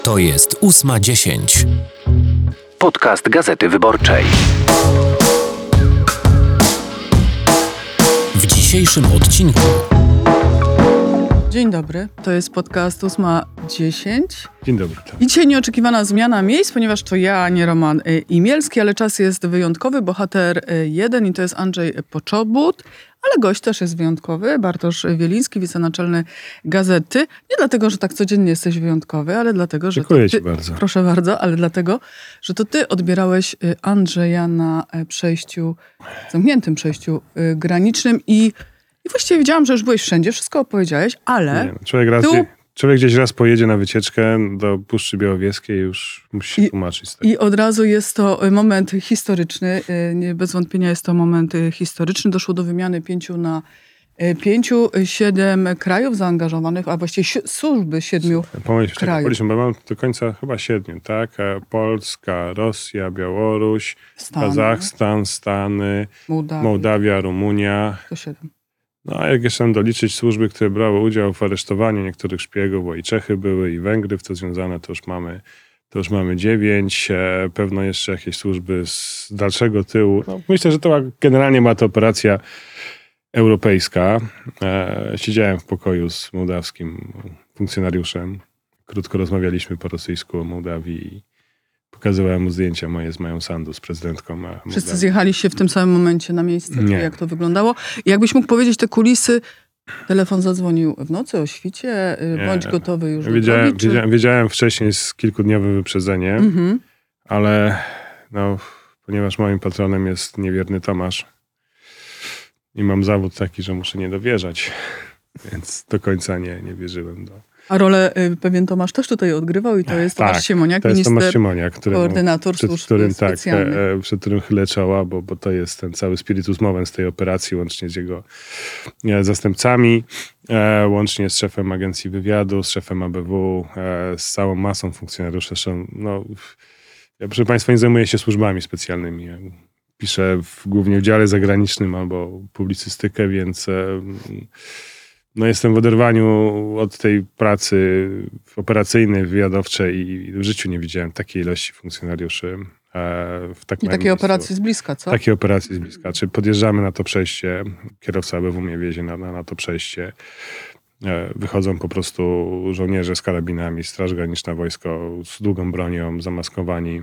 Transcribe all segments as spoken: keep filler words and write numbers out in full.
To jest ósma dziesięć. Podcast Gazety Wyborczej. W dzisiejszym odcinku. Dzień dobry, to jest podcast ósma dziesięć. Dzień dobry. I dzisiaj nieoczekiwana zmiana miejsc, ponieważ to ja, a nie Roman Imielski, ale czas jest wyjątkowy. Bohater jeden i to jest Andrzej Poczobut, ale gość też jest wyjątkowy. Bartosz Wieliński, wicenaczelny Gazety. Nie dlatego, że tak codziennie jesteś wyjątkowy, ale dlatego, że Dziękuję ty, ci bardzo. Proszę bardzo, ale dlatego, że to ty odbierałeś Andrzeja na przejściu, zamkniętym przejściu granicznym i I właściwie wiedziałam, że już byłeś wszędzie, wszystko opowiedziałeś, ale... Nie, człowiek, raz, tu... człowiek gdzieś raz pojedzie na wycieczkę do Puszczy Białowieskiej i już musi się I, tłumaczyć. Z tego. I od razu jest to moment historyczny. Nie, bez wątpienia jest to moment historyczny. Doszło do wymiany pięciu na pięciu, siedem krajów zaangażowanych, a właściwie si- służby siedmiu Pomyśl, krajów. Policzmy, bo mam do końca chyba siedmiu, tak? Polska, Rosja, Białoruś, Stany. Kazachstan, Stany, Mołdawia. Mołdawia, Rumunia. To siedem. No a jak jeszcze tam doliczyć służby, które brały udział w aresztowaniu niektórych szpiegów, bo i Czechy były, i Węgry w to związane, to już mamy, to już mamy dziewięć. E, pewno jeszcze jakieś służby z dalszego tyłu. No, myślę, że to była, generalnie była to operacja europejska. E, siedziałem w pokoju z mołdawskim funkcjonariuszem. Krótko rozmawialiśmy po rosyjsku o Mołdawii i pokazywałem mu zdjęcia moje z Mają Sandu, z prezydentką Mołdawii. Wszyscy zjechaliście w tym samym momencie na miejsce, Nie. jak to wyglądało. I jakbyś mógł powiedzieć te kulisy, telefon zadzwonił w nocy o świcie, Nie. bądź gotowy już Wiedziałem, do drogi, czy... wiedziałem, wiedziałem wcześniej z kilkudniowym wyprzedzeniem, Mhm. ale no, ponieważ moim patronem jest niewierny Tomasz i mam zawód taki, że muszę nie dowierzać, więc do końca nie, nie wierzyłem. Do... A rolę y, pewien Tomasz też tutaj odgrywał i to jest Tak, Tomasz Siemoniak, to jest minister, Tomasz Siemoniak, któremu, koordynator przed służb którym, tak, specjalnych. e, przed którym chylę czoła, bo, bo to jest ten cały spiritus movens tej operacji, łącznie z jego e, zastępcami, e, łącznie z szefem Agencji Wywiadu, z szefem A B W, e, z całą masą funkcjonariuszy. Zresztą, no, ja, proszę Państwa, nie zajmuję się służbami specjalnymi. Ja piszę w, głównie w dziale zagranicznym albo publicystykę, więc e, no jestem w oderwaniu od tej pracy operacyjnej, wywiadowczej i w życiu nie widziałem takiej ilości funkcjonariuszy. W tak I takiej operacji z bliska, co? Takiej operacji z bliska. Czy podjeżdżamy na to przejście, kierowca A B W mnie wiezie na, na, na to przejście. Wychodzą po prostu żołnierze z karabinami, Straż Graniczna, wojsko z długą bronią, zamaskowani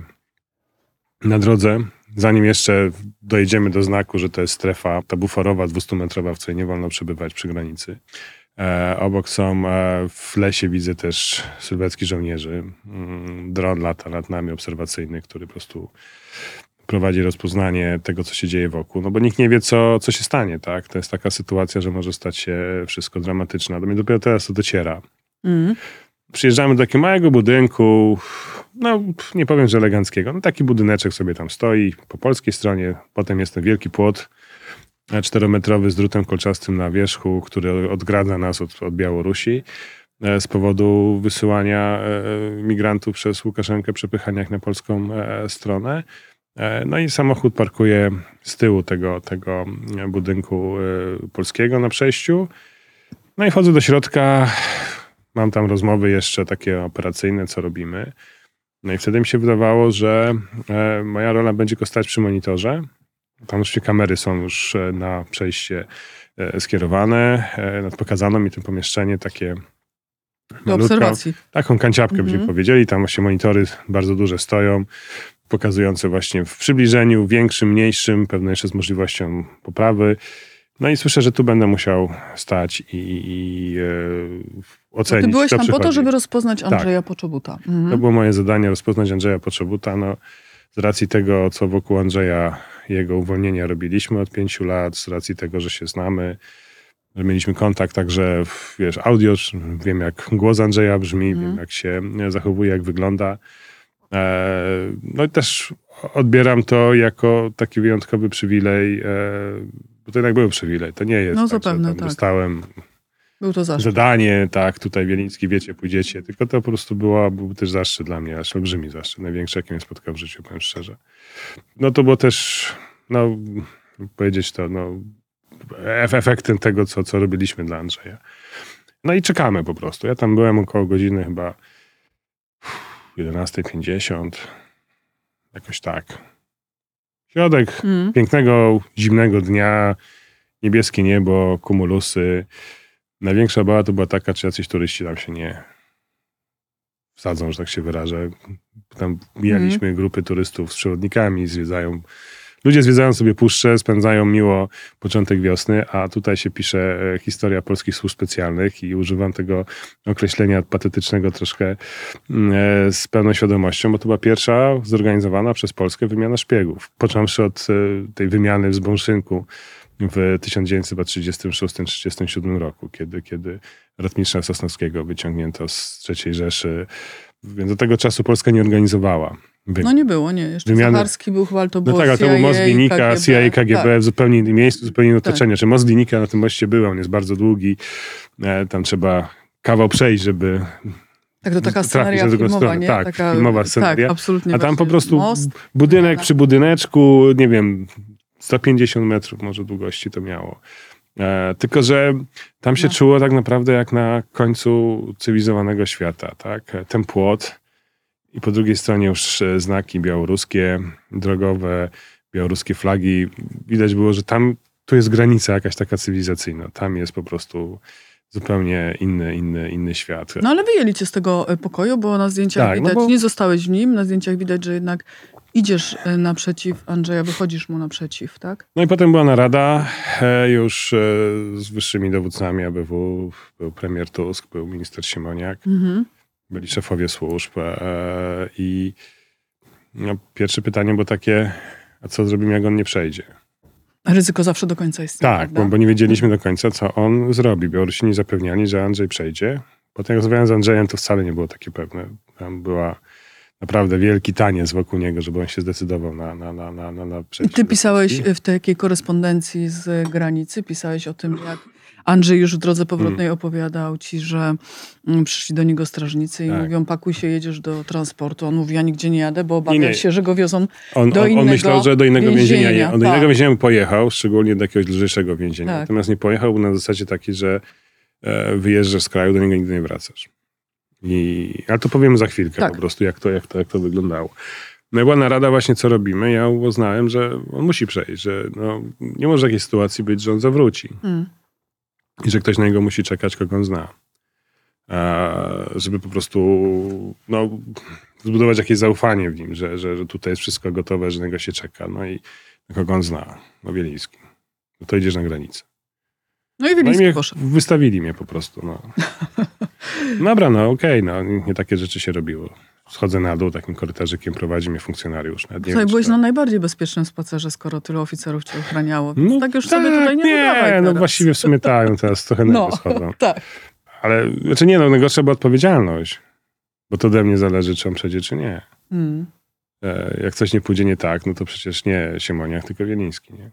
na drodze. Zanim jeszcze dojedziemy do znaku, że to jest strefa ta buforowa, dwustumetrowa, w której nie wolno przebywać przy granicy. E, obok są, e, w lesie widzę też sylwetki żołnierzy. Mm, dron lata nad nami obserwacyjny, który po prostu prowadzi rozpoznanie tego, co się dzieje wokół. No bo nikt nie wie, co, co się stanie, tak? To jest taka sytuacja, że może stać się wszystko dramatyczne. Do mnie dopiero teraz to dociera. Mm. Przyjeżdżamy do takiego małego budynku, no nie powiem, że eleganckiego. No taki budyneczek sobie tam stoi po polskiej stronie. Potem jest ten wielki płot czterometrowy z drutem kolczastym na wierzchu, który odgradza nas od, od Białorusi z powodu wysyłania migrantów przez Łukaszenkę, przepychania ich na polską stronę. No i samochód parkuje z tyłu tego, tego budynku polskiego na przejściu. No i wchodzę do środka. Mam tam rozmowy jeszcze takie operacyjne, co robimy. No i wtedy mi się wydawało, że e, moja rola będzie tylko stać przy monitorze. Tam już kamery są już na przejście e, skierowane. E, pokazano mi to pomieszczenie takie... Do obserwacji. Taką kanciapkę Mhm. byśmy powiedzieli. Tam właśnie monitory bardzo duże stoją, pokazujące właśnie w przybliżeniu, większym, mniejszym, pewno jeszcze z możliwością poprawy. No i słyszę, że tu będę musiał stać i, i e, ocenić, Ty byłeś kto tam po to, przychodzi. żeby rozpoznać Andrzeja Tak. Poczobuta. Mhm. To było moje zadanie, rozpoznać Andrzeja Poczobuta. No, z racji tego, co wokół Andrzeja, jego uwolnienia robiliśmy od pięciu lat, z racji tego, że się znamy, że mieliśmy kontakt, także wiesz, audio, wiem jak głos Andrzeja brzmi, Mhm. wiem jak się zachowuje, jak wygląda. E, no i też odbieram to jako taki wyjątkowy przywilej, e, bo to jednak był przywilej. To nie jest No, tak, zapewne, że tam tak. dostałem Był to zaszczyt. zadanie, tak, tutaj Wieliński, wiecie, pójdziecie. Tylko to po prostu było, był też zaszczyt dla mnie, aż olbrzymi zaszczyt. Największy, jaki mnie spotkał w życiu, powiem szczerze. No to było też, no, powiedzieć to, no, efektem tego, co, co robiliśmy dla Andrzeja. No i czekamy po prostu. Ja tam byłem około godziny chyba jedenasta pięćdziesiąt. Jakoś tak. Środek Mm. pięknego, zimnego dnia, niebieskie niebo, kumulusy. Największa obawa to była taka, czy jacyś turyści tam się nie wsadzą, że tak się wyrażę. Tam mijaliśmy Mm. grupy turystów z przewodnikami, zwiedzają. Ludzie zwiedzają sobie puszczę, spędzają miło początek wiosny, a tutaj się pisze e, historia polskich służb specjalnych i używam tego określenia patetycznego troszkę e, z pełną świadomością, bo to była pierwsza zorganizowana przez Polskę wymiana szpiegów. Począwszy od e, tej wymiany w Zbąszynku w tysiąc dziewięćset trzydziestym szóstym trzydziestym siódmym roku, kiedy, kiedy rotmistrza Sosnowskiego wyciągnięto z trzeciej Rzeszy. Więc do tego czasu Polska nie organizowała. No nie było, nie. Jeszcze Wymiany- Zacharski był chyba, ale to było No tak, ale to C I A, był most Linika, K G B. C I A, K G B Tak. w zupełnie innym miejscu, zupełnie innym Tak. otoczeniu. Czy most Linika na tym moście był, on jest bardzo długi. E, tam trzeba kawał przejść, żeby... Tak, to taka trafić sceneria na drugą filmowa, stronę. nie? Tak, taka, filmowa sceneria. Tak, absolutnie. A tam po właśnie prostu most. budynek No. przy budyneczku, nie wiem, sto pięćdziesiąt metrów może długości to miało. E, tylko, że tam się No. czuło tak naprawdę jak na końcu cywilizowanego świata. Tak? Ten płot i po drugiej stronie już e, znaki białoruskie, drogowe, białoruskie flagi. Widać było, że tam, tu jest granica jakaś taka cywilizacyjna. Tam jest po prostu zupełnie inny, inny, inny świat. No ale wyjęli cię z tego e, pokoju, bo na zdjęciach Tak, no widać, bo- nie zostałeś w nim, na zdjęciach widać, że jednak idziesz e, naprzeciw Andrzeja, wychodzisz mu naprzeciw, tak? No i potem była narada e, już e, z wyższymi dowódcami A B W. Był premier Tusk, był minister Siemoniak, Mhm. byli szefowie służb. E, I no, pierwsze pytanie było takie, a co zrobimy, jak on nie przejdzie? Ryzyko zawsze do końca istnieje, Tak, prawda? bo, bo nie wiedzieliśmy do końca, co on zrobi. Białorusini zapewniali, że Andrzej przejdzie. Potem jak rozmawiałem z Andrzejem, to wcale nie było takie pewne. Tam była naprawdę wielki taniec wokół niego, żeby on się zdecydował na, na, na, na, na, na przejście. Ty do pisałeś Polski. w takiej korespondencji z granicy, pisałeś o tym, jak Andrzej już w drodze powrotnej opowiadał ci, że mm, przyszli do niego strażnicy i Tak. mówią, pakuj się, jedziesz do transportu. On mówi, ja nigdzie nie jadę, bo obawiam Nie, nie. się, że go wiozą On, do on, on innego myślał, że do innego więzienia, więzienia, nie. On do tak. innego więzienia pojechał, szczególnie do jakiegoś lżejszego więzienia. Tak. Natomiast nie pojechał na zasadzie takiej, że e, wyjeżdżasz z kraju, do niego nigdy nie wracasz. I, ale to powiemy za chwilkę Tak. po prostu, jak to, jak, to, jak to wyglądało. No i była narada właśnie, co robimy. Ja uznałem, że on musi przejść, że no, nie może takiej sytuacji być, że on zawróci. Mm. I że ktoś na niego musi czekać, kogo on zna. A, żeby po prostu no, zbudować jakieś zaufanie w nim, że, że, że tutaj jest wszystko gotowe, że na niego się czeka. No i na kogo on zna? No Wieliński. No to idziesz na granicę. No i No i Wieliński mnie, poszedł. wystawili mnie po prostu. No. Dobra, no okej, no nie takie rzeczy się robiło. Schodzę na dół, takim korytarzykiem prowadzi mnie funkcjonariusz. Nawet nie Słuchaj, wiem, czy byłeś to- na najbardziej bezpiecznym spacerze, skoro tylu oficerów cię ochraniało. Więc No tak już sobie tutaj nie, nie, dodawaj no teraz. właściwie w sumie tak, no teraz trochę nerwy No, schodzą. tak. Ale, znaczy nie, no najgorsza była odpowiedzialność. Bo to ode mnie zależy, czy on przejdzie, czy nie. Mm. E, jak coś nie pójdzie nie tak, no to przecież nie Siemoniak, tylko Wieliński, nie?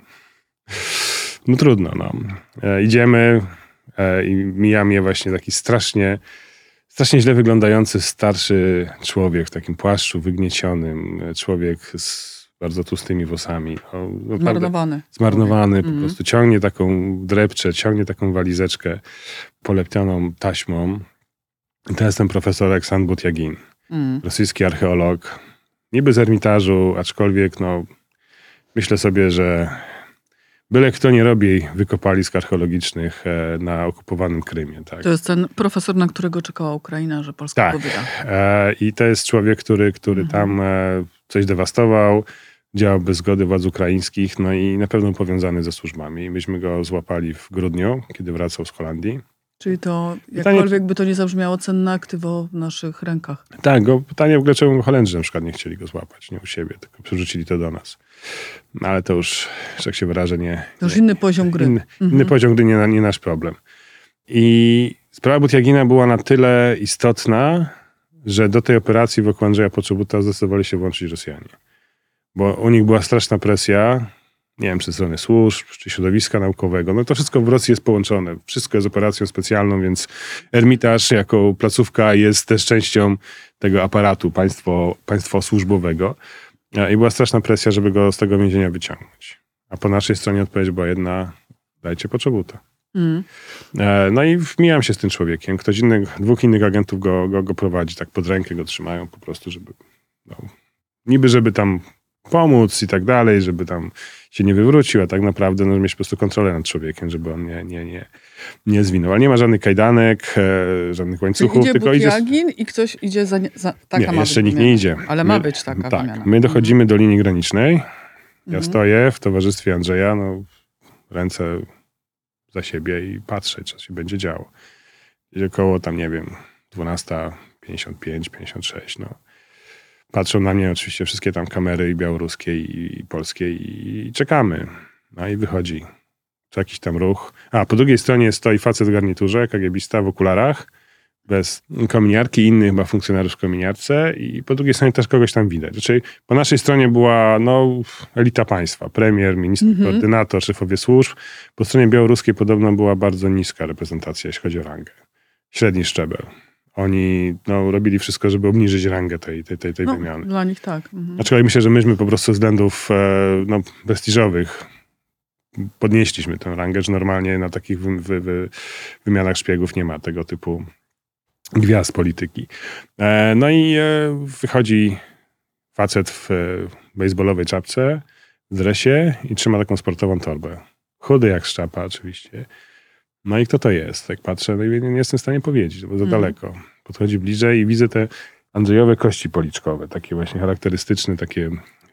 No trudno, no. E, idziemy e, i mija mnie właśnie taki strasznie, strasznie źle wyglądający starszy człowiek w takim płaszczu wygniecionym. e, Człowiek z bardzo tłustymi włosami. O, naprawdę Zmarnowany. Zmarnowany, po Mhm. prostu ciągnie taką drepczę, ciągnie taką walizeczkę polepioną taśmą. I to jest ten profesor Aleksandr Butiagin, Mm. rosyjski archeolog. Niby z Ermitażu, aczkolwiek no, myślę sobie, że byle kto nie robi wykopalisk archeologicznych e, na okupowanym Krymie. Tak? To jest ten profesor, na którego czekała Ukraina, że Polska Tak. go wyda. E, I to jest człowiek, który, który Mhm. tam e, coś dewastował, działał bez zgody władz ukraińskich, no i na pewno powiązany ze służbami. Myśmy go złapali w grudniu, kiedy wracał z Holandii. Czyli to, Pytanie- jakkolwiek by to nie zabrzmiało, cenne aktywo w naszych rękach. Tak, go, pytanie w ogóle, czemu Holendrzy na przykład nie chcieli go złapać, nie u siebie, tylko przerzucili to do nas. No, ale to już, że jak się wyrażę, nie... To już nie, inny poziom gry. Inny, Mhm. inny poziom gry, nie, nie nasz problem. I sprawa Butiagina była na tyle istotna, że do tej operacji wokół Andrzeja Poczobuta zdecydowali się włączyć Rosjanie. Bo u nich była straszna presja, nie wiem, czy strony służb, czy środowiska naukowego. No to wszystko w Rosji jest połączone. Wszystko jest operacją specjalną, więc Ermitaż jako placówka jest też częścią tego aparatu państwo, państwo służbowego. I była straszna presja, żeby go z tego więzienia wyciągnąć. A po naszej stronie odpowiedź była jedna, dajcie Poczobuta. Mm. No i mijam się z tym człowiekiem. Ktoś inny, dwóch innych agentów go, go, go prowadzi, tak pod rękę go trzymają po prostu, żeby no, niby żeby tam pomóc i tak dalej, żeby tam się nie wywrócił, a tak naprawdę no, mieć po prostu kontrolę nad człowiekiem, żeby on nie, nie, nie, nie zwinął. Ale nie ma żadnych kajdanek, e, żadnych łańcuchów. Idzie tylko idzie... i ktoś idzie za... za taka nie, ma jeszcze być nikt wymiana. nie idzie. Ale my, ma być taka tak, wymiana. my dochodzimy mhm. do linii granicznej. Ja mhm. stoję w towarzystwie Andrzeja, no ręce za siebie i patrzę, co się będzie działo. Jest około tam, nie wiem, dwunasta pięćdziesiąt pięć, pięćdziesiąt sześć, no. Patrzą na mnie oczywiście wszystkie tam kamery i białoruskie i, i polskie i, i czekamy. No i wychodzi co jakiś tam ruch. A, po drugiej stronie stoi facet w garniturze, kagiebista w okularach, bez kominiarki, inny chyba funkcjonariusz w kominiarce i po drugiej stronie też kogoś tam widać. Znaczy, po naszej stronie była no, elita państwa, premier, minister, mm-hmm. koordynator, szefowie służb. Po stronie białoruskiej podobno była bardzo niska reprezentacja, jeśli chodzi o rangę. Średni szczebel. Oni no, robili wszystko, żeby obniżyć rangę tej, tej, tej, tej no, wymiany. Dla nich tak. Mhm. Aczkolwiek myślę, że myśmy po prostu ze względów e, no, prestiżowych podnieśliśmy tę rangę, że normalnie na takich wy, wy, wy, wymianach szpiegów nie ma tego typu gwiazd polityki. E, no i e, wychodzi facet w e, baseballowej czapce, w dresie i trzyma taką sportową torbę. Chudy jak szczapa oczywiście. No i kto to jest? Jak patrzę, no i nie jestem w stanie powiedzieć, bo za mm. daleko. Podchodzi bliżej i widzę te Andrzejowe kości policzkowe, takie właśnie charakterystyczne, takie...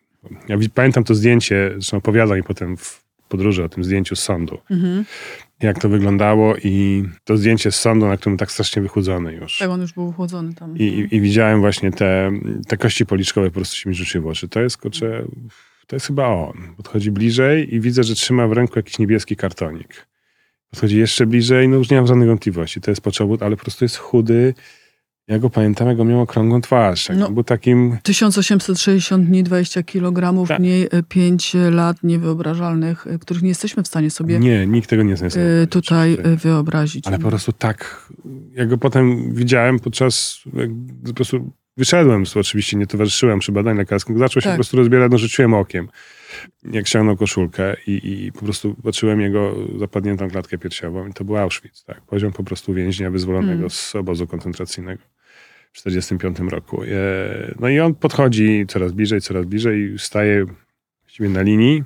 Ja pamiętam to zdjęcie, zresztą opowiadał mi potem w podróży o tym zdjęciu z sądu. Mm-hmm. Jak to wyglądało i to zdjęcie z sądu, na którym tak strasznie wychudzony już. Tak, on już był wychudzony tam. I, i, i widziałem właśnie te, te kości policzkowe, po prostu się mi rzuciły w oczy. To jest, kurczę, to jest chyba on. Podchodzi bliżej i widzę, że trzyma w ręku jakiś niebieski kartonik. Podchodzi jeszcze bliżej, no już nie mam żadnych wątpliwości. To jest Poczobut, ale po prostu jest chudy. Ja go pamiętam, jak go miał okrągłą twarz. Jak no, był takim... tysiąc osiemset sześćdziesiąt dni, dwadzieścia kilogramów, tak. Mniej pięć lat niewyobrażalnych, których nie jesteśmy w stanie sobie... Nie, nikt tego nie jest w stanie sobie tutaj wyobrazić. wyobrazić. Ale po prostu tak... Ja go potem widziałem podczas... Jak po prostu wyszedłem, oczywiście nie towarzyszyłem przy badaniu lekarskim. Zaczął się tak. po prostu rozbierać, no rzuciłem okiem. Jak ściągnął koszulkę i, i po prostu patrzyłem jego zapadniętą klatkę piersiową i to był Auschwitz. Tak? Poziom po prostu więźnia wyzwolonego mm. z obozu koncentracyjnego w czterdziestym piątym roku. No i on podchodzi coraz bliżej, coraz bliżej i staje właściwie na linii.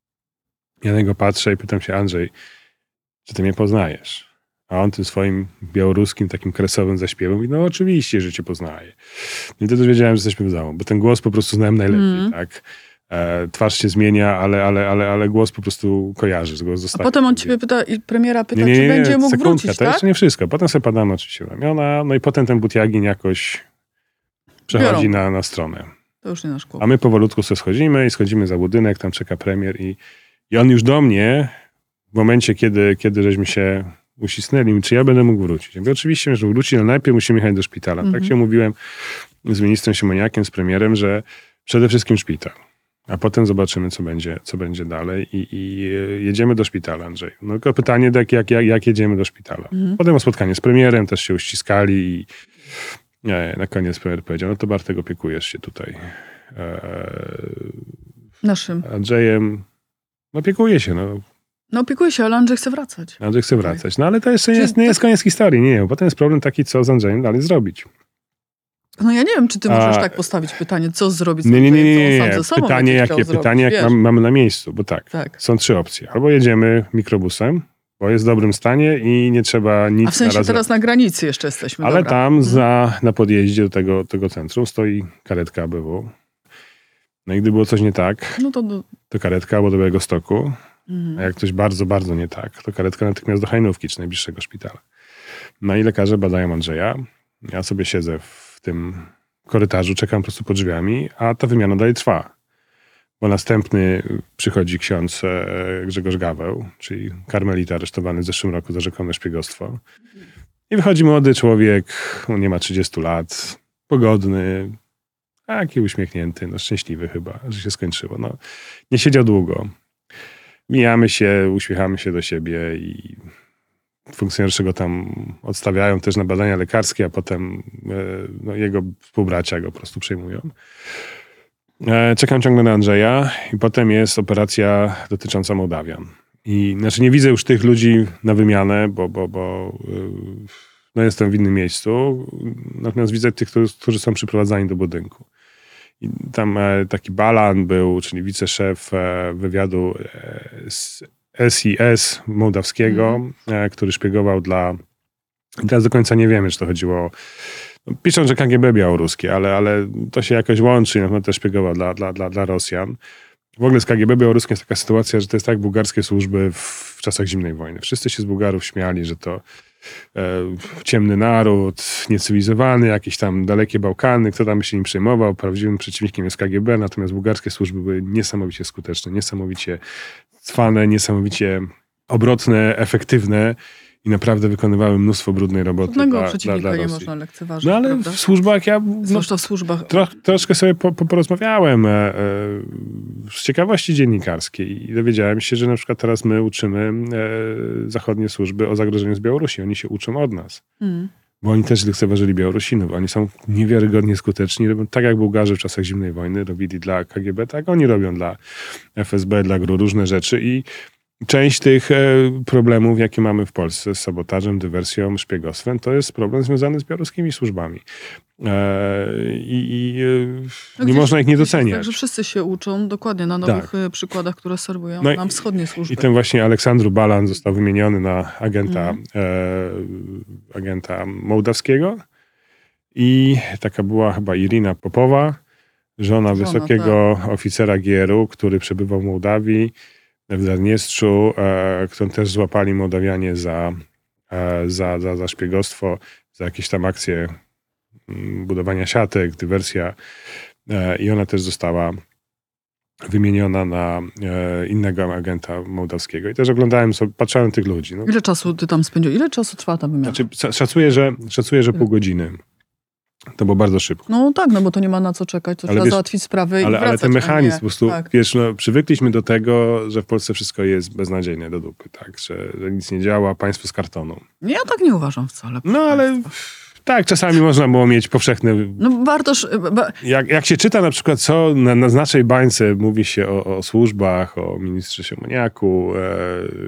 Ja na niego patrzę i pytam się: Andrzej, czy ty mnie poznajesz? A on tym swoim białoruskim, takim kresowym zaśpiewem mówi: no oczywiście, że cię poznaję. I wtedy wiedziałem, że jesteśmy w domu, bo ten głos po prostu znałem najlepiej, mm. tak? E, twarz się zmienia, ale, ale, ale, ale głos po prostu kojarzy. Głos zostaje. A potem on ciebie pyta, i premiera pyta, nie, nie, nie, czy będzie mógł sekundka, wrócić, to tak? jeszcze nie wszystko. Potem sobie padamy oczywiście w ramiona, no i potem ten Butiagin jakoś przechodzi na, na stronę. To już nie nasz kłopot. A my powolutku sobie schodzimy i schodzimy za budynek, tam czeka premier i, i on już do mnie w momencie, kiedy, kiedy żeśmy się uścisnęli, czy ja będę mógł wrócić. Ja mówię, oczywiście, że wróci, ale najpierw musimy jechać do szpitala. Mm-hmm. Tak się umówiłem z ministrem Siemoniakiem, z premierem, że przede wszystkim szpital. A potem zobaczymy, co będzie, co będzie dalej i, i jedziemy do szpitala, Andrzej. No tylko pytanie, jak, jak, jak, jak jedziemy do szpitala. Mm. Potem o spotkanie z premierem, też się uściskali i nie, na koniec premier powiedział: no to Bartek, opiekujesz się tutaj e, naszym Andrzejem. No opiekuje się, no. No opiekuje się, ale Andrzej chce wracać. Andrzej chce wracać. No ale to jeszcze nie jest, nie jest koniec historii. Nie, nie. Potem jest problem taki, co z Andrzejem dalej zrobić. No ja nie wiem, czy ty możesz A, tak postawić pytanie, co zrobić z nie, nie, nie, nie, nie, nie. sam ze sobą Pytanie, jakie zrobić, pytanie, jak wiesz? mam, mamy na miejscu, bo tak, tak, są trzy opcje. Albo jedziemy mikrobusem, bo jest w dobrym stanie i nie trzeba nic. A w sensie naraz teraz na granicy jeszcze jesteśmy. Ale dobra. tam za, na podjeździe do tego, tego centrum stoi karetka A B W. No i gdy było coś nie tak, no to, do... to karetka albo do Białegostoku. Mhm. A jak coś bardzo, bardzo nie tak, to karetka natychmiast do Hajnówki, czy najbliższego szpitala. No i lekarze badają Andrzeja. Ja sobie siedzę w tym korytarzu, czekam po prostu pod drzwiami, a ta wymiana dalej trwa. Bo następny przychodzi ksiądz Grzegorz Gaweł, czyli karmelita aresztowany w zeszłym roku za rzekome szpiegostwo. I wychodzi młody człowiek, on nie ma trzydziestu lat, pogodny, taki uśmiechnięty, no szczęśliwy chyba, że się skończyło. No, nie siedział długo. Mijamy się, uśmiechamy się do siebie i funkcjonariusze go tam odstawiają też na badania lekarskie, a potem no, jego współbracia go po prostu przejmują. Czekam ciągle na Andrzeja i potem jest operacja dotycząca Mołdawian. I znaczy nie widzę już tych ludzi na wymianę, bo, bo, bo yy, no jestem w innym miejscu. Natomiast widzę tych, którzy, którzy są przyprowadzani do budynku. I tam e, taki Balan był, czyli wiceszef e, wywiadu e, z S I S mołdawskiego, mm. e, który szpiegował dla... Teraz do końca nie wiemy, czy to chodziło o... No, piszą, że K G B białoruskie, ale, ale to się jakoś łączy. No, też szpiegował dla, dla, dla, dla Rosjan. W ogóle z K G B białoruskim jest taka sytuacja, że to jest tak jak bułgarskie służby w, w czasach zimnej wojny. Wszyscy się z Bułgarów śmiali, że to e, ciemny naród, niecywilizowany, jakieś tam dalekie Bałkany, kto tam by się nim przejmował. Prawdziwym przeciwnikiem jest K G B, natomiast bułgarskie służby były niesamowicie skuteczne, niesamowicie cwane, niesamowicie obrotne, efektywne i naprawdę wykonywały mnóstwo brudnej roboty. Żadnego dla, przeciwnika dla, dla nie Rosji. można lekceważyć. No ale prawda? w służbach ja... No, Zwłaszcza w służbach. Tro, troszkę sobie po, po, porozmawiałem e, e, z ciekawości dziennikarskiej i dowiedziałem się, że na przykład teraz my uczymy e, zachodnie służby o zagrożeniu z Białorusi. Oni się uczą od nas. Mm. Bo oni też lekceważyli Białorusinów. Oni są niewiarygodnie skuteczni. Robią tak jak Bułgarzy w czasach zimnej wojny robili dla K G B, tak oni robią dla F S B, dla G R U różne rzeczy i część tych e, problemów, jakie mamy w Polsce z sabotażem, dywersją, szpiegostwem, to jest problem związany z białoruskimi służbami. E, I i e, nie można ich nie doceniać. Tak, że wszyscy się uczą dokładnie na nowych tak. przykładach, które serwują no nam wschodnie służby. I ten właśnie Aleksandru Balan został wymieniony na agenta, mm. e, agenta mołdawskiego i taka była chyba Irina Popowa, żona, żona wysokiego tak. oficera G R U, który przebywał w Mołdawii, w Zadniestrzu, e, którą też złapali Mołdawianie za, e, za, za, za szpiegostwo, za jakieś tam akcje m, budowania siatek, dywersja. E, I ona też została wymieniona na e, innego agenta mołdawskiego. I też oglądałem sobie, patrzyłem tych ludzi. No. Ile czasu ty tam spędziłeś? Ile czasu trwa ta wymiana? Znaczy, szacuję, że, szacuję, że pół godziny. To było bardzo szybko. No tak, no bo to nie ma na co czekać, to ale trzeba wiesz, załatwić sprawy ale, i wracać. Ale ten mechanizm, nie, po prostu, tak. wiesz, no, przywykliśmy do tego, że w Polsce wszystko jest beznadziejne do dupy, tak, że, że nic nie działa, państwo z kartonu. Ja tak nie uważam wcale. No ale... Tak, czasami można było mieć powszechne... No Bartosz... Ba... Jak, jak się czyta na przykład, co na, na naszej bańce mówi się o, o służbach, o ministrze Siemoniaku, e,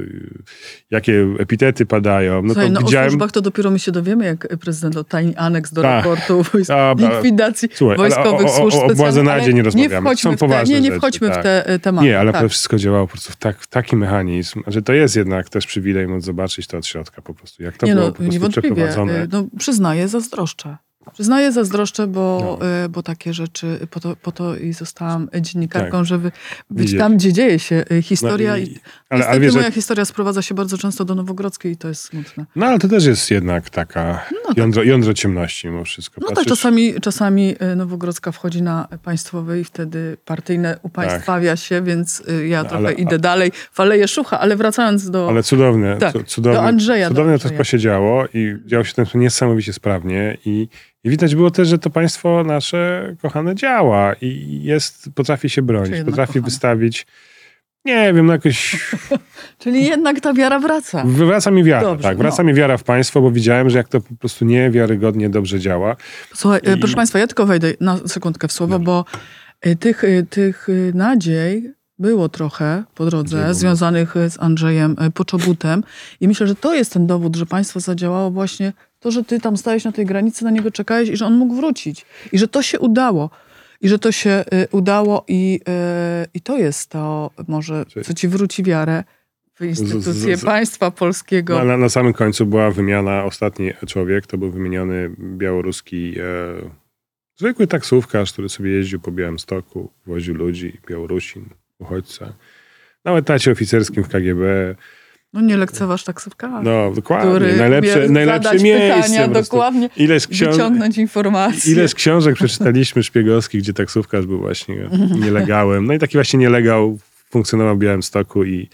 jakie epitety padają. No, Słuchaj, to no widziałem... o służbach to dopiero mi się dowiemy, jak prezydent otajni aneks do Ta. raportu wojsk... A, likwidacji Słuchaj, wojskowych o, o, służb o, o Błazenadzie nie rozmawiamy. Nie wchodźmy, Są w poważne te, nie, nie rzeczy, wchodźmy tak. w te tematy. Nie, ale tak. to wszystko działało po prostu tak, taki mechanizm, że to jest jednak też przywilej móc zobaczyć to od środka po prostu. Jak to nie było no, po prostu niewątpliwie. przeprowadzone. No, przyznaję, zazdroszczę. Przyznaję, zazdroszczę, bo, no. y, bo takie rzeczy, po to, po to i zostałam dziennikarką, tak. żeby być Widzieć. tam, gdzie dzieje się historia. No i, i, ale, niestety ale wiesz, moja że... historia sprowadza się bardzo często do Nowogrodzkiej i to jest smutne. No ale to też jest jednak taka no jądro, tak. jądro ciemności mimo wszystko. No Patrzysz... tak, czasami, czasami Nowogrodzka wchodzi na państwowe i wtedy partyjne upaństwawia tak. się, więc ja no, trochę ale, idę a... dalej, faleję szucha, ale wracając do... Ale cudowne, tak, cudowne, do Andrzeja. Cudowne do Andrzeja. to się działo i działo się to niesamowicie sprawnie i I widać było też, że to państwo nasze kochane działa i jest, potrafi się bronić, potrafi kochane. wystawić, nie wiem, no jakoś... Czyli jednak ta wiara wraca. Wraca mi wiara, Dobrze, tak. Wraca no. mi wiara w państwo, bo widziałem, że jak to po prostu niewiarygodnie dobrze działa. Słuchaj, I... proszę państwa, ja tylko wejdę na sekundkę w słowo, Dobrze. bo tych, tych nadziei było trochę po drodze związanych z Andrzejem Poczobutem i myślę, że to jest ten dowód, że państwo zadziałało właśnie to, że ty tam stałeś na tej granicy, na niego czekałeś i że on mógł wrócić. I że to się udało. I że to się y, udało i, y, i to jest to może, co ci wróci wiarę w instytucje z, z, z, państwa polskiego. Na, na samym końcu była wymiana, ostatni człowiek, to był wymieniony białoruski e, zwykły taksówkarz, który sobie jeździł po Białymstoku, woził ludzi, Białorusin, uchodźca. Na etacie oficerskim w K G B. No nie lekceważ taksówkarza. No dokładnie, najlepsze, najlepsze miejsce. Pytania, dokładnie, ileż książ... wyciągnąć informacje. Ileż książek przeczytaliśmy szpiegowskich, gdzie taksówkarz był właśnie nielegałem. No i taki właśnie nielegał funkcjonował w Białymstoku i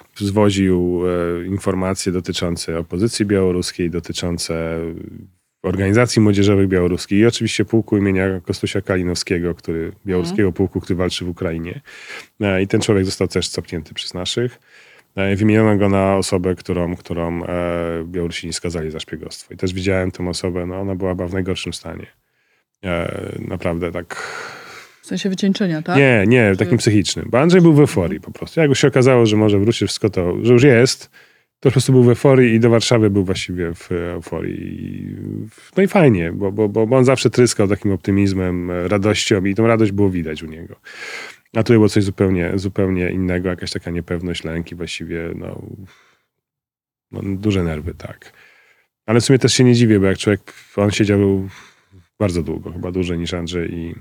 zwoził e, informacje dotyczące opozycji białoruskiej, dotyczące organizacji młodzieżowych białoruskich i oczywiście pułku imienia Kostusia Kalinowskiego, który, białoruskiego pułku, który walczy w Ukrainie. E, I ten człowiek został też cofnięty przez naszych. Wymieniono go na osobę, którą, którą e, Białorusini skazali za szpiegostwo. I też widziałem tę osobę, no ona była w najgorszym stanie. E, naprawdę tak... sensie wycieńczenia, tak? Nie, nie, takim psychicznym. Bo Andrzej był w euforii po prostu. Jak już się okazało, że może wróci wszystko to, że już jest, to po prostu był w euforii i do Warszawy był właściwie w euforii. No i fajnie, bo, bo, bo on zawsze tryskał takim optymizmem, radością i tą radość było widać u niego. A tutaj było coś zupełnie, zupełnie innego, jakaś taka niepewność, lęki właściwie, no, no duże nerwy, tak. Ale w sumie też się nie dziwię, bo jak człowiek, on siedział bardzo długo, chyba dłużej niż Andrzej i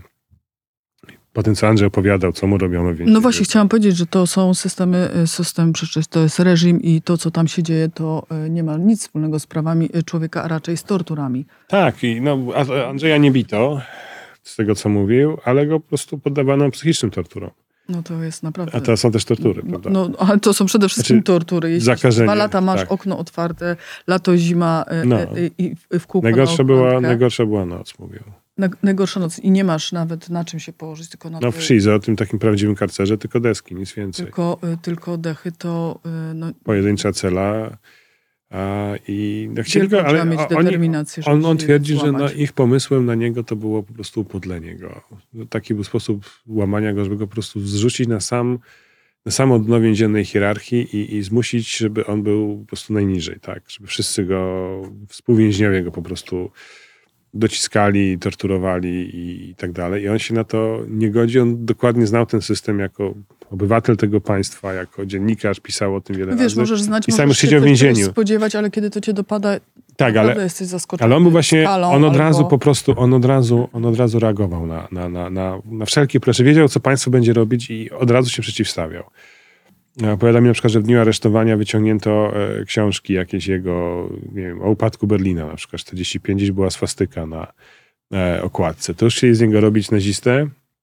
po tym, co Andrzej opowiadał, co mu robiono. Więc no właśnie, chciałam powiedzieć, że to są systemy, system, przecież to jest reżim i to, co tam się dzieje, to nie ma nic wspólnego z prawami człowieka, a raczej z torturami. Tak, i no, Andrzeja nie bito, z tego, co mówił, ale go po prostu poddawano psychicznym torturom. No to jest naprawdę... A to są też tortury, prawda? No, ale to są przede wszystkim znaczy, tortury. Jeśli zakażenie, dwa lata masz tak. okno otwarte, lato, zima no. i, i w kółko najgorsza na była, najgorsza była noc, mówił. Najgorsza noc i nie masz nawet na czym się położyć, tylko na No w Shizo, tym takim prawdziwym karcerze, tylko deski, nic więcej. Tylko, tylko dechy to... No, pojedyncza cela a, i no, chcieli go, ale mieć oni, determinację, on, on twierdzi, że no, ich pomysłem na niego to było po prostu upodlenie go. Taki był sposób łamania go, żeby go po prostu zrzucić na sam na samo dno więziennej hierarchii i, i zmusić, żeby on był po prostu najniżej, tak? Żeby wszyscy go, współwięźniowie go po prostu dociskali, torturowali i, i tak dalej. I on się na to nie godzi. On dokładnie znał ten system jako obywatel tego państwa, jako dziennikarz, pisał o tym wiele Wiesz, razy. możesz znać, I sam możesz siedział w więzieniu. spodziewać, ale kiedy to cię dopada, tak, ale, jesteś zaskoczony. ale on był właśnie, skalą, on od albo... razu po prostu, on od razu, on od razu reagował na, na, na, na, na wszelkie proszę. Wiedział, co państwo będzie robić i od razu się przeciwstawiał. Opowiada mi na przykład, że w dniu aresztowania wyciągnięto e, książki jakieś jego, nie wiem, o upadku Berlina na przykład, czterdzieści pięć, gdzieś była swastyka na e, okładce. To już chcieli z niego robić nazistę,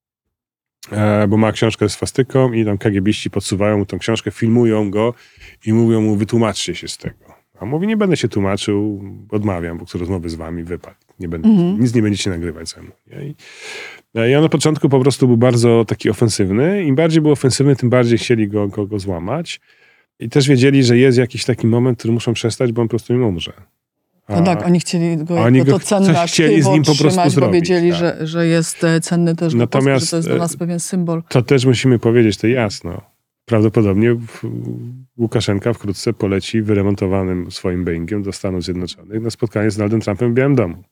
e, bo ma książkę z swastyką i tam kagebiści podsuwają mu tą książkę, filmują go i mówią mu, wytłumaczcie się z tego. A mówi, nie będę się tłumaczył, odmawiam, bo chcę rozmowy z wami, wypadł. Nie będę, mhm. Nic nie będziecie nagrywać ze mną. I, I on na początku po prostu był bardzo taki ofensywny. Im bardziej był ofensywny, tym bardziej chcieli go, go, go złamać. I też wiedzieli, że jest jakiś taki moment, który muszą przestać, bo on po prostu im umrze. A, no tak, oni chcieli go oni jako go, to cenne chcieli z nim po prostu trzymać, zrobić, bo wiedzieli, tak. że, że jest cenny też do Polski, że to jest dla nas pewien symbol. To też musimy powiedzieć, to jasno. Prawdopodobnie Łukaszenka wkrótce poleci wyremontowanym swoim Boeingiem do Stanów Zjednoczonych na spotkanie z Donaldem Trumpem w Białym Domu.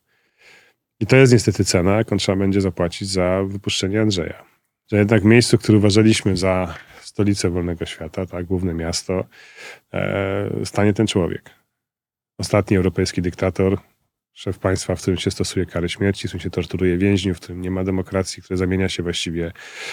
I to jest niestety cena, jaką trzeba będzie zapłacić za wypuszczenie Andrzeja. Że jednak w miejscu, które uważaliśmy za stolicę wolnego świata, tak, główne miasto, e, stanie ten człowiek. Ostatni europejski dyktator, szef państwa, w którym się stosuje karę śmierci, w którym się torturuje więźniów, w którym nie ma demokracji, które zamienia się właściwie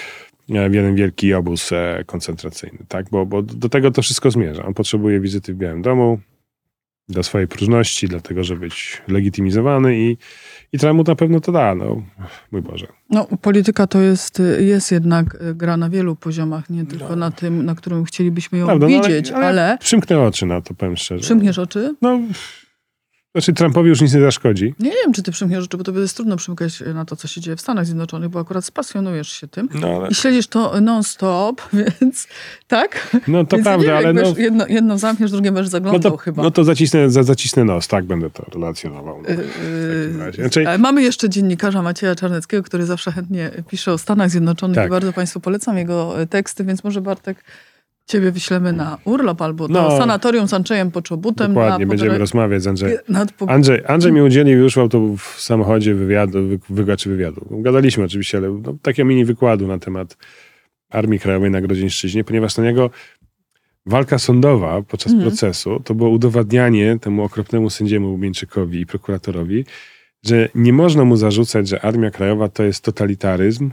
w jeden wielki obóz koncentracyjny. Tak? Bo, bo do tego to wszystko zmierza. On potrzebuje wizyty w Białym Domu do swojej próżności, dlatego, żeby być legitymizowany i, i trzeba mu na pewno to da. No, mój Boże. No, polityka to jest, jest jednak gra na wielu poziomach, nie tylko no. na tym, na którym chcielibyśmy ją Prawda, widzieć, no ale, ale... ale... Przymknę oczy na to, powiem szczerze. Przymkniesz oczy? No... Znaczy Trumpowi już nic nie zaszkodzi. Nie wiem, czy ty przymkniesz oczy, bo to jest trudno przymkać na to, co się dzieje w Stanach Zjednoczonych, bo akurat spasjonujesz się tym no, ale... i śledzisz to non-stop, więc tak? No to więc prawda, ja nie wiem, ale no... Jedno, jedno zamkniesz, drugie będziesz zaglądał no to, chyba. No to zacisnę, za, zacisnę nos, tak będę to relacjonował. No, yy, w takim razie. Znaczy... Mamy jeszcze dziennikarza Macieja Czarneckiego, który zawsze chętnie pisze o Stanach Zjednoczonych tak. i bardzo państwu polecam jego teksty, więc może Bartek... Ciebie wyślemy na urlop albo do no, sanatorium z Andrzejem Poczobutem. Dokładnie, na będziemy rozmawiać z Andrzejem. Po... Andrzej, Andrzej mi udzielił już w, auto, w samochodzie wywiadu, wy, czy wywiadu. Gadaliśmy oczywiście, ale no, takiego mini wykładu na temat Armii Krajowej na Grodzieńszczyźnie, ponieważ na niego walka sądowa podczas mhm. procesu to było udowadnianie temu okropnemu sędziemu Mieńczykowi i prokuratorowi, że nie można mu zarzucać, że Armia Krajowa to jest totalitaryzm,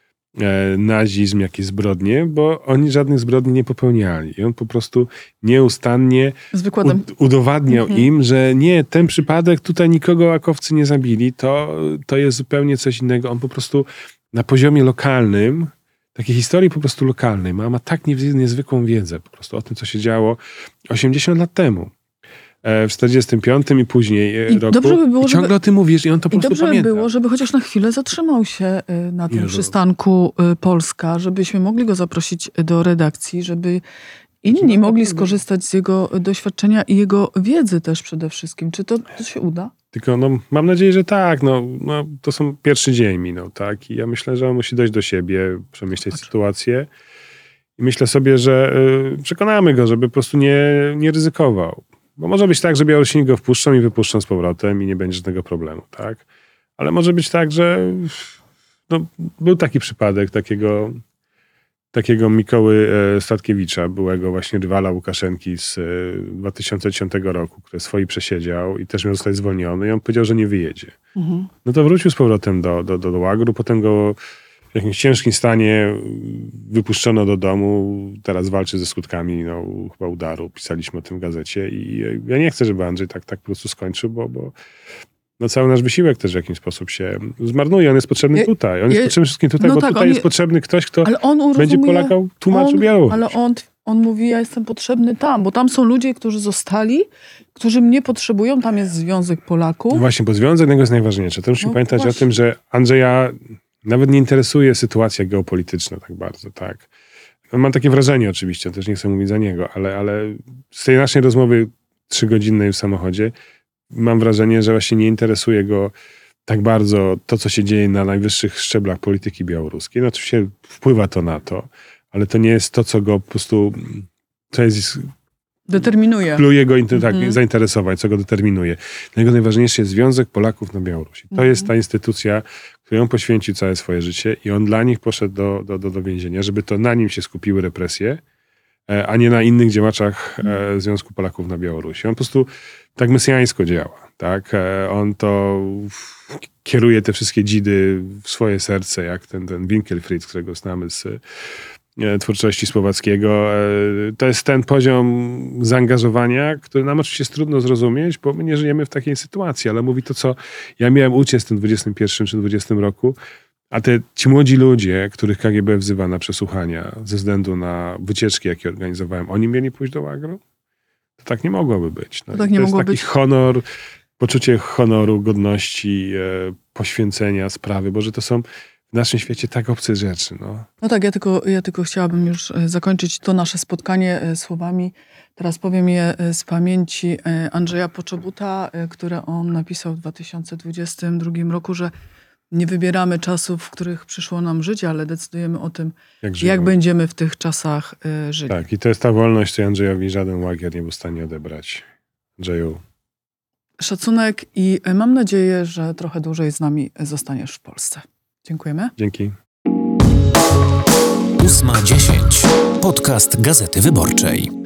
nazizm, jakieś zbrodnie, bo oni żadnych zbrodni nie popełniali. I on po prostu nieustannie u- udowadniał mhm. im, że nie, ten przypadek, tutaj nikogo akowcy nie zabili, to, to jest zupełnie coś innego. On po prostu na poziomie lokalnym, takiej historii po prostu lokalnej, ma, ma tak niezwykłą wiedzę po prostu o tym, co się działo osiemdziesiąt lat temu. W czterdziestym piątym i później I roku. Dobrze by było, I ciągle żeby, o tym mówisz i on to po prostu dobrze pamięta. by było, żeby chociaż na chwilę zatrzymał się na tym Jezu. przystanku Polska, żebyśmy mogli go zaprosić do redakcji, żeby inni no, mogli skorzystać z jego doświadczenia i jego wiedzy też przede wszystkim. Czy to, to się uda? Tylko no, mam nadzieję, że tak. No, no, to są pierwszy dzień minął, tak? I ja myślę, że on musi dojść do siebie, przemyśleć Patrz. sytuację. I myślę sobie, że y, przekonamy go, żeby po prostu nie, nie ryzykował. Bo może być tak, że Białorusini go wpuszczą i wypuszczą z powrotem i nie będzie żadnego problemu, tak? Ale może być tak, że no, był taki przypadek takiego, takiego Mikoły Statkiewicza, byłego właśnie rywala Łukaszenki z dwa tysiące dziesiątego roku, który swoi przesiedział i też miał zostać zwolniony i on powiedział, że nie wyjedzie. Mhm. No to wrócił z powrotem do, do, do, do łagru, potem go w jakimś ciężkim stanie wypuszczono do domu, teraz walczy ze skutkami no, chyba udaru, pisaliśmy o tym w gazecie i ja nie chcę, żeby Andrzej tak, tak po prostu skończył, bo, bo no cały nasz wysiłek też w jakiś sposób się zmarnuje. On jest potrzebny je, tutaj. On je, jest potrzebny wszystkim tutaj, no bo tak, tutaj jest je, potrzebny ktoś, kto on będzie Polakom tłumaczył Białoruś. Ale on, on mówi, ja jestem potrzebny tam, bo tam są ludzie, którzy zostali, którzy mnie potrzebują, tam jest Związek Polaków. No właśnie, bo związek jest najważniejszy. To musimy no pamiętać właśnie. o tym, że Andrzeja nawet nie interesuje sytuacja geopolityczna tak bardzo, tak. Mam takie wrażenie oczywiście, też nie chcę mówić za niego, ale, ale z tej naszej rozmowy trzygodzinnej w samochodzie mam wrażenie, że właśnie nie interesuje go tak bardzo to, co się dzieje na najwyższych szczeblach polityki białoruskiej. No oczywiście wpływa to na to, ale to nie jest to, co go po prostu, to jest... Determinuje. Pluje go tak, mhm. zainteresować, co go determinuje. Dla niego najważniejszy jest Związek Polaków na Białorusi. To mhm. jest ta instytucja, której on poświęcił całe swoje życie i on dla nich poszedł do, do, do, do więzienia, żeby to na nim się skupiły represje, a nie na innych działaczach mhm. Związku Polaków na Białorusi. On po prostu tak mesjańsko działa. Tak? On to kieruje te wszystkie dzidy w swoje serce, jak ten, ten Winkelfried, którego znamy z twórczości Słowackiego. To jest ten poziom zaangażowania, który nam oczywiście jest trudno zrozumieć, bo my nie żyjemy w takiej sytuacji, ale mówi to, co ja miałem uciec w tym dwudziestym pierwszym czy dwudziestym roku, a te, ci młodzi ludzie, których K G B wzywa na przesłuchania ze względu na wycieczki, jakie organizowałem, oni mieli pójść do łagru? To tak nie mogłoby być. No, to tak to nie jest mogło taki być. honor, poczucie honoru, godności, e, poświęcenia sprawy, bo że to są w naszym świecie tak obce rzeczy. No, no tak, ja tylko, ja tylko chciałabym już zakończyć to nasze spotkanie słowami. Teraz powiem je z pamięci Andrzeja Poczobuta, które on napisał w dwa tysiące dwudziestym drugim roku, że nie wybieramy czasów, w których przyszło nam żyć, ale decydujemy o tym, jak, jak będziemy w tych czasach żyli. Tak, i to jest ta wolność, której Andrzejowi żaden łagier nie był w stanie odebrać. Andrzeju. Szacunek i mam nadzieję, że trochę dłużej z nami zostaniesz w Polsce. Dziękujemy. Dzięki. ósma dziesięć. Podcast Gazety Wyborczej.